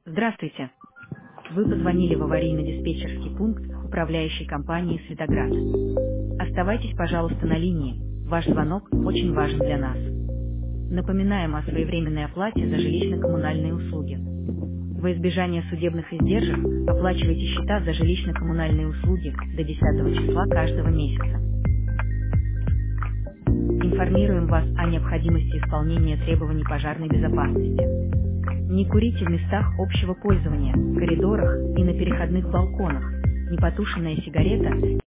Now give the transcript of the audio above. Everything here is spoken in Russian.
Здравствуйте. Вы позвонили в аварийно-диспетчерский пункт управляющей компании «Светоград». Оставайтесь, пожалуйста, на линии. Ваш звонок очень важен для нас. Напоминаем о своевременной оплате за жилищно-коммунальные услуги. Во избежание судебных издержек оплачивайте счета за жилищно-коммунальные услуги до 10 числа каждого месяца. Информируем вас о необходимости исполнения требований пожарной безопасности. Не курите в местах общего пользования, коридорах и на переходных балконах. Непотушенная сигарета